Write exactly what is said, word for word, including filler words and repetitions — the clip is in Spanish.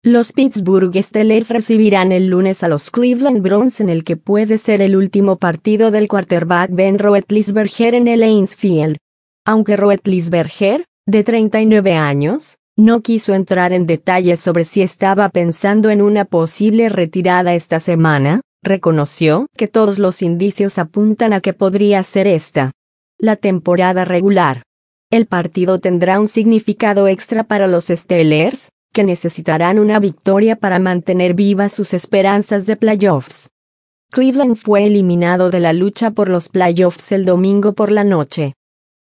Los Pittsburgh Steelers recibirán el lunes a los Cleveland Browns en el que puede ser el último partido del quarterback Ben Roethlisberger en el Heinz Field. Aunque Roethlisberger, de treinta y nueve años, no quiso entrar en detalles sobre si estaba pensando en una posible retirada esta semana, reconoció que todos los indicios apuntan a que podría ser esta la temporada regular. El partido tendrá un significado extra para los Steelers, que necesitarán una victoria para mantener vivas sus esperanzas de playoffs. Cleveland fue eliminado de la lucha por los playoffs el domingo por la noche.